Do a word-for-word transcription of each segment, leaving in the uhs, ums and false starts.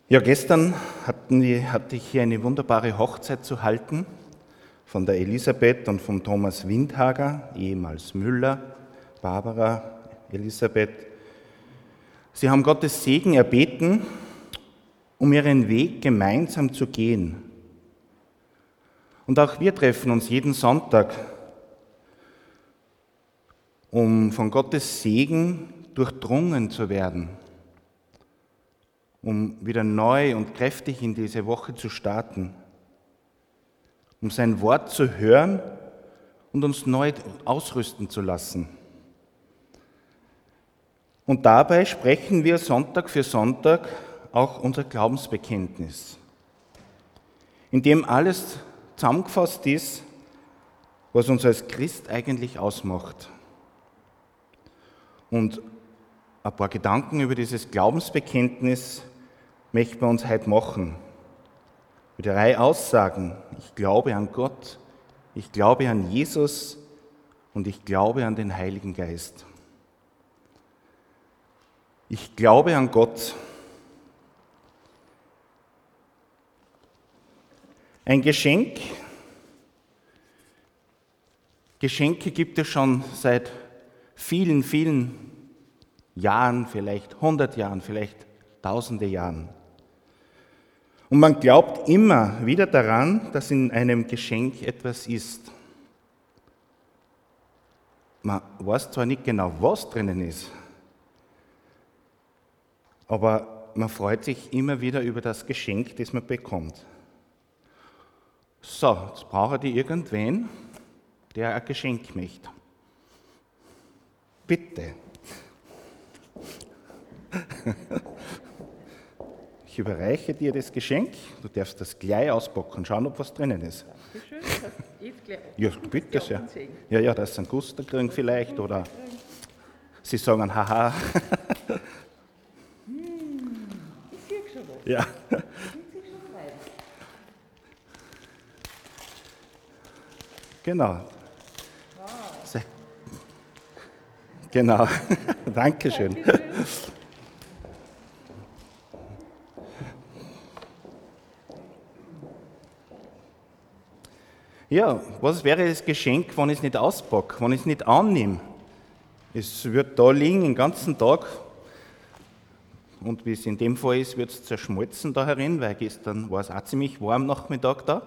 Ja, gestern hatten wir, hatte ich hier eine wunderbare Hochzeit zu halten von der Elisabeth und vom Thomas Windhager, ehemals Müller, Barbara, Elisabeth. Sie haben Gottes Segen erbeten, um ihren Weg gemeinsam zu gehen. Und auch wir treffen uns jeden Sonntag, um von Gottes Segen durchdrungen zu werden, um wieder neu und kräftig in diese Woche zu starten, um sein Wort zu hören und uns neu ausrüsten zu lassen. Und dabei sprechen wir Sonntag für Sonntag auch unser Glaubensbekenntnis, in dem alles zusammengefasst ist, was uns als Christ eigentlich ausmacht. Und ein paar Gedanken über dieses Glaubensbekenntnis möchten wir uns heute machen. Mit drei Aussagen. Ich glaube an Gott, ich glaube an Jesus und ich glaube an den Heiligen Geist. Ich glaube an Gott. Ein Geschenk. Geschenke gibt es schon seit vielen, vielen Jahren, vielleicht hundert Jahren, vielleicht tausende Jahren. Und man glaubt immer wieder daran, dass in einem Geschenk etwas ist. Man weiß zwar nicht genau, was drinnen ist, aber man freut sich immer wieder über das Geschenk, das man bekommt. So, jetzt brauche ich irgendwen, der ein Geschenk möchte. Bitte. Ich überreiche dir das Geschenk. Du darfst das gleich auspacken und schauen, ob was drinnen ist. Dankeschön. Das heißt, ich gleich Ja, bitte sehr. Ja, ja, das ist ein Guster kriegen vielleicht oder sie sagen haha. Hm, ich sehe schon was. Ja. Ich sehe schon frei. Genau. Sehr- Genau. Dankeschön. Dankeschön. Ja, was wäre das Geschenk, wenn ich es nicht auspacke, wenn ich es nicht annehme? Es wird da liegen den ganzen Tag und wie es in dem Fall ist, wird es zerschmolzen da herin, weil gestern war es auch ziemlich warm Nachmittag da.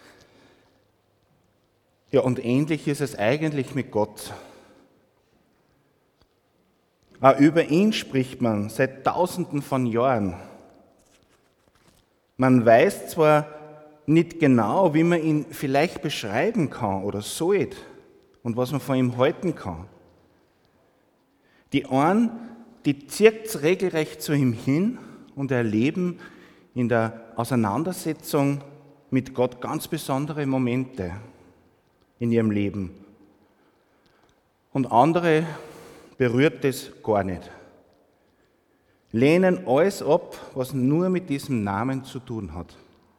Ja, und ähnlich ist es eigentlich mit Gott. Auch über ihn spricht man seit Tausenden von Jahren. Man weiß zwar nicht genau, wie man ihn vielleicht beschreiben kann oder sollte und was man von ihm halten kann. Die einen, die zieht es regelrecht zu ihm hin und erleben in der Auseinandersetzung mit Gott ganz besondere Momente in ihrem Leben. Und andere berührt es gar nicht. Lehnen alles ab, was nur mit diesem Namen zu tun hat.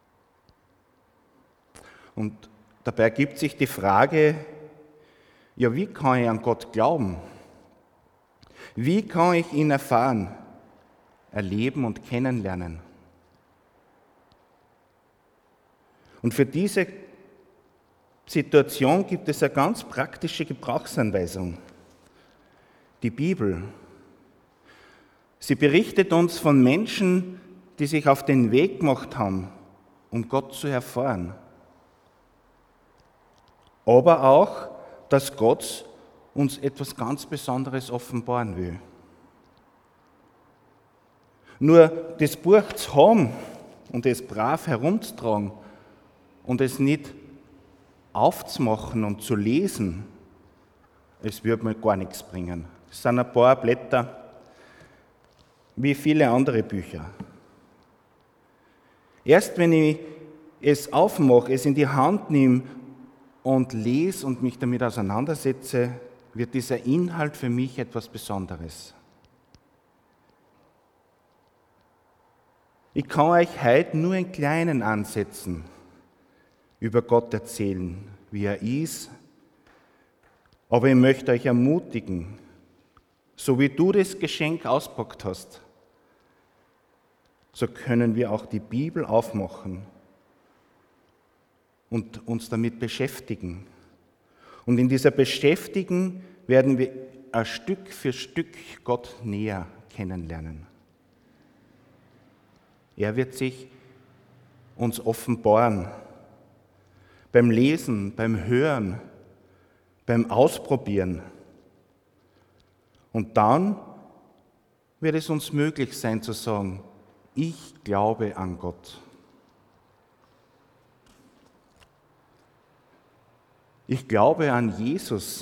Und dabei ergibt sich die Frage, ja, wie kann ich an Gott glauben? Wie kann ich ihn erfahren, erleben und kennenlernen? Und für diese Situation gibt es eine ganz praktische Gebrauchsanweisung. Die Bibel. Sie berichtet uns von Menschen, die sich auf den Weg gemacht haben, um Gott zu erfahren. Aber auch, dass Gott uns etwas ganz Besonderes offenbaren will. Nur das Buch zu haben und es brav herumzutragen und es nicht aufzumachen und zu lesen, es wird mir gar nichts bringen. Es sind ein paar Blätter, wie viele andere Bücher. Erst wenn ich es aufmache, es in die Hand nehme und lese und mich damit auseinandersetze, wird dieser Inhalt für mich etwas Besonderes. Ich kann euch heute nur in kleinen Ansätzen über Gott erzählen, wie er ist, aber ich möchte euch ermutigen, so wie du das Geschenk auspackt hast, so können wir auch die Bibel aufmachen und uns damit beschäftigen. Und in dieser Beschäftigung werden wir ein Stück für Stück Gott näher kennenlernen. Er wird sich uns offenbaren. Beim Lesen, beim Hören, beim Ausprobieren. Und dann wird es uns möglich sein zu sagen, ich glaube an Gott. Ich glaube an Jesus.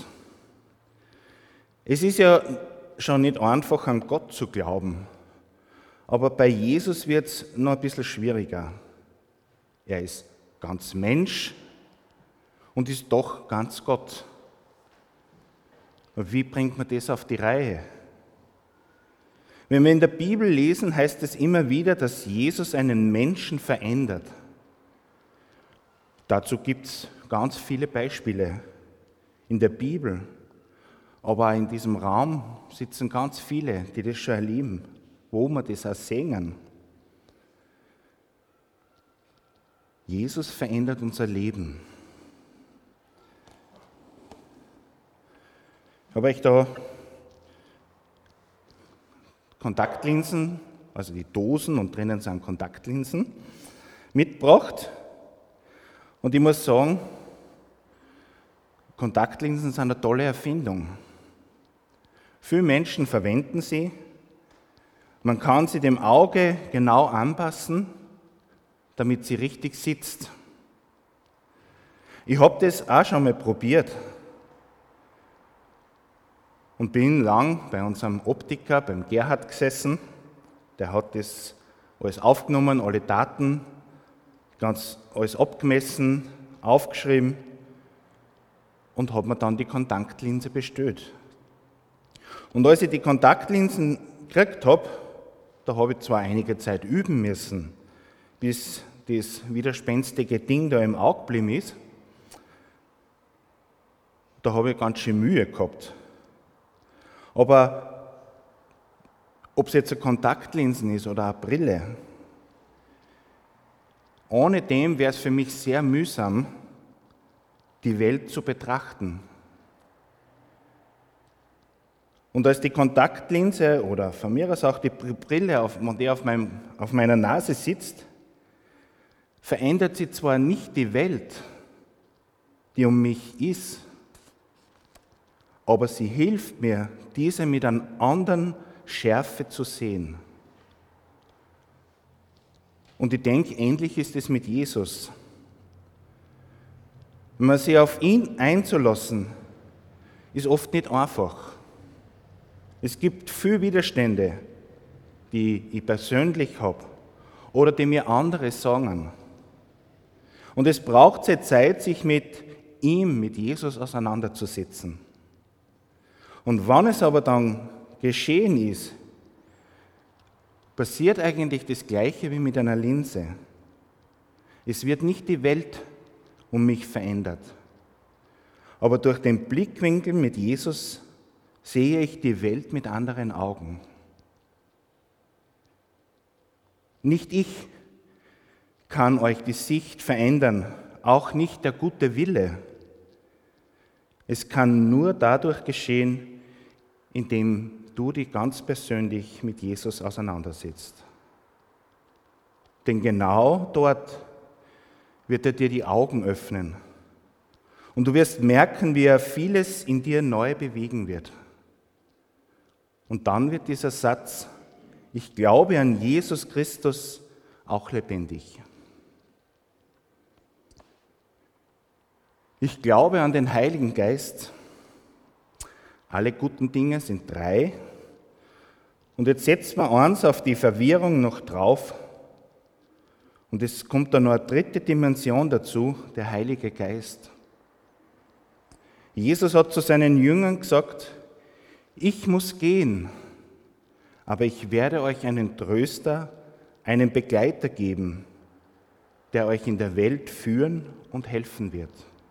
Es ist ja schon nicht einfach, an Gott zu glauben, aber bei Jesus wird es noch ein bisschen schwieriger. Er ist ganz Mensch und ist doch ganz Gott. Und wie bringt man das auf die Reihe? Wenn wir in der Bibel lesen, heißt es immer wieder, dass Jesus einen Menschen verändert. Dazu gibt es ganz viele Beispiele in der Bibel. Aber in diesem Raum sitzen ganz viele, die das schon erleben, wo wir das auch sehen. Jesus verändert unser Leben. Ich habe euch da Kontaktlinsen, also die Dosen und drinnen sind Kontaktlinsen, mitgebracht. Und ich muss sagen, Kontaktlinsen sind eine tolle Erfindung. Viele Menschen verwenden sie. Man kann sie dem Auge genau anpassen, damit sie richtig sitzt. Ich habe das auch schon mal probiert und bin lang bei unserem Optiker, beim Gerhard, gesessen. Der hat das alles aufgenommen, alle Daten, ganz alles abgemessen, aufgeschrieben und hat mir dann die Kontaktlinse bestellt. Und als ich die Kontaktlinsen gekriegt habe, da habe ich zwar einige Zeit üben müssen, bis das widerspenstige Ding da im Auge geblieben ist. Da habe ich ganz schön Mühe gehabt. Aber ob es jetzt eine Kontaktlinsen ist oder eine Brille, ohne dem wäre es für mich sehr mühsam, die Welt zu betrachten. Und als die Kontaktlinse oder von mir aus auch die Brille, auf, die auf, meinem, auf meiner Nase sitzt, verändert sie zwar nicht die Welt, die um mich ist, aber sie hilft mir, diese mit einer anderen Schärfe zu sehen. Und ich denke, ähnlich ist es mit Jesus. Wenn man sich auf ihn einzulassen, ist oft nicht einfach. Es gibt viele Widerstände, die ich persönlich habe oder die mir andere sagen. Und es braucht seine Zeit, sich mit ihm, mit Jesus auseinanderzusetzen. Und wenn es aber dann geschehen ist, passiert eigentlich das Gleiche wie mit einer Linse. Es wird nicht die Welt um mich verändert, aber durch den Blickwinkel mit Jesus sehe ich die Welt mit anderen Augen. Nicht ich kann euch die Sicht verändern, auch nicht der gute Wille. Es kann nur dadurch geschehen, indem du dich ganz persönlich mit Jesus auseinandersetzt. Denn genau dort wird er dir die Augen öffnen. Und du wirst merken, wie er vieles in dir neu bewegen wird. Und dann wird dieser Satz, ich glaube an Jesus Christus, auch lebendig. Ich glaube an den Heiligen Geist. Alle guten Dinge sind drei. Und jetzt setzen wir eins auf die Verwirrung noch drauf. Und es kommt da noch eine dritte Dimension dazu, der Heilige Geist. Jesus hat zu seinen Jüngern gesagt, ich muss gehen, aber ich werde euch einen Tröster, einen Begleiter geben, der euch in der Welt führen und helfen wird.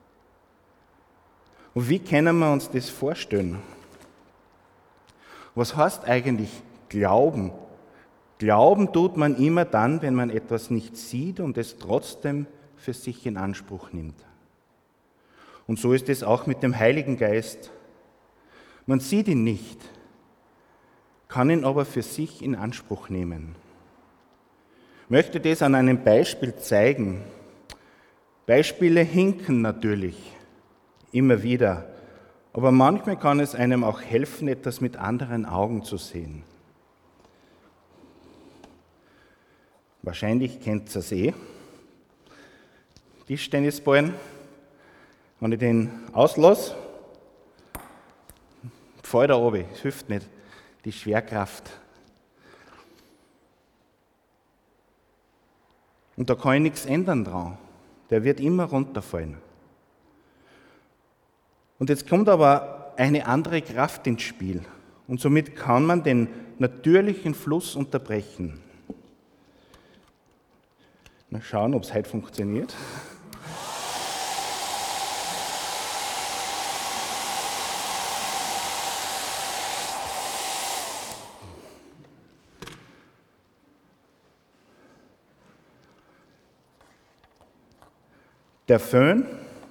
Und wie können wir uns das vorstellen? Was heißt eigentlich Glauben? Glauben tut man immer dann, wenn man etwas nicht sieht und es trotzdem für sich in Anspruch nimmt. Und so ist es auch mit dem Heiligen Geist. Man sieht ihn nicht, kann ihn aber für sich in Anspruch nehmen. Ich möchte das an einem Beispiel zeigen. Beispiele hinken natürlich immer wieder, aber manchmal kann es einem auch helfen, etwas mit anderen Augen zu sehen. Wahrscheinlich kennt ihr es eh. Tischtennisballen, wenn ich den auslasse, fällt er runter, es hilft nicht, die Schwerkraft. Und da kann ich nichts ändern dran, der wird immer runterfallen. Und jetzt kommt aber eine andere Kraft ins Spiel und somit kann man den natürlichen Fluss unterbrechen. Mal schauen, ob es heute funktioniert. Der Föhn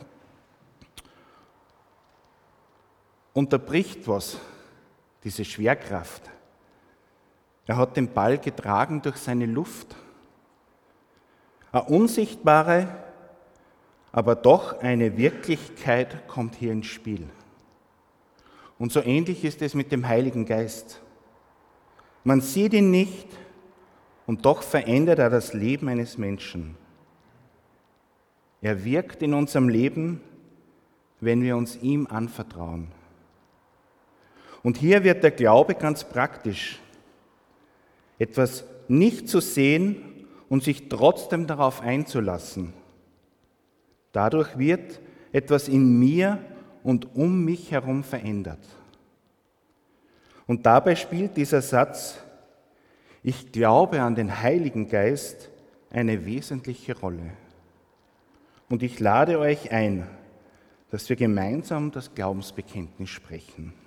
unterbricht was, diese Schwerkraft. Er hat den Ball getragen durch seine Luft. Eine unsichtbare, aber doch eine Wirklichkeit kommt hier ins Spiel. Und so ähnlich ist es mit dem Heiligen Geist. Man sieht ihn nicht und doch verändert er das Leben eines Menschen. Er wirkt in unserem Leben, wenn wir uns ihm anvertrauen. Und hier wird der Glaube ganz praktisch. Etwas nicht zu sehen und sich trotzdem darauf einzulassen. Dadurch wird etwas in mir und um mich herum verändert. Und dabei spielt dieser Satz, ich glaube an den Heiligen Geist, eine wesentliche Rolle. Und ich lade euch ein, dass wir gemeinsam das Glaubensbekenntnis sprechen.